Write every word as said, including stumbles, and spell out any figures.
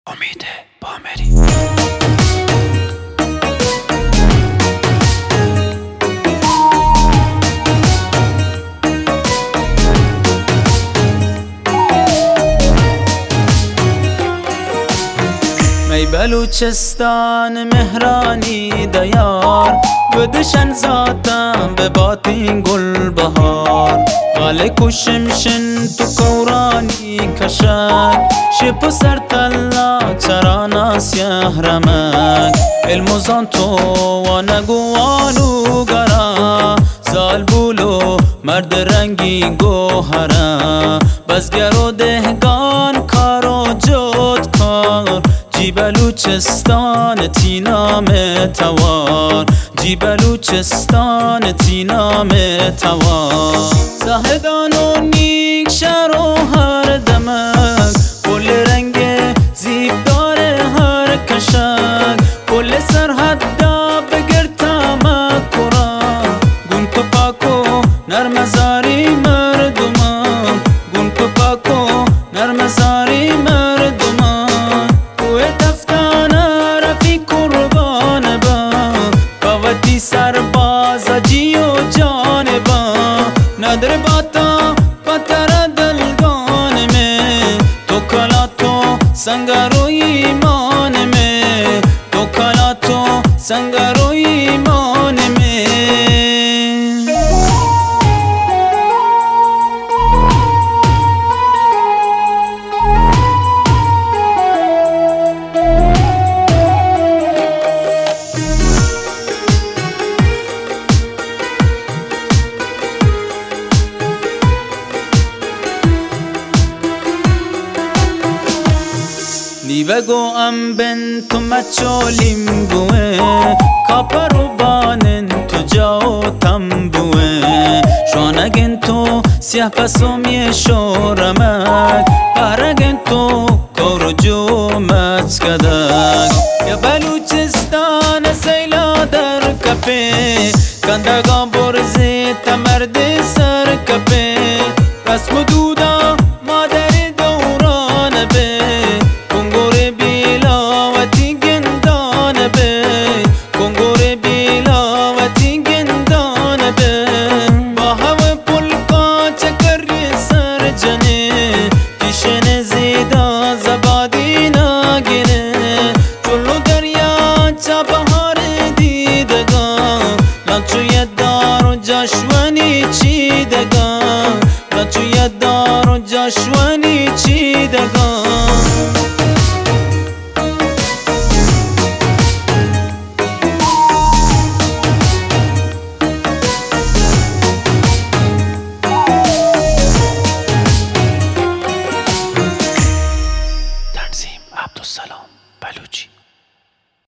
امید بامری. می بلوچستان مهرانی دیار گدشن ذاتم به باطین گل بهار غاله کشمشن تو کورانی کشک شپ سر تلا چرانا سیاه رمک الموزان تو و نگوانو گرا زال بولو مرد رنگی گوهره بزگر و دهگان کارو جد کار جی بلوچستان تینام توار جی بلوچستان تینام توار زاهدان و نیک شهر و هر دمک پل رنگ زیب داره هر کشک پل سرحد دا بگر تامک کرا گون تو پاکو نرمزاری مردمان گون تو پاکو نرمزاری مردمان سرباز جی و جان با ندر باتا پتر دلگان میں تو کلا تو سنگرو ایمان میں تو کلا تو سنگرو ایمان میں نیوگو ام بن تو مچولیم بوه کاپرو بانن تو جاو تنبوه شانگن تو سیاه پسومی شورمک پرگن تو کورو جو مچکدک یا بلوچستان سیلا در کپه کندگان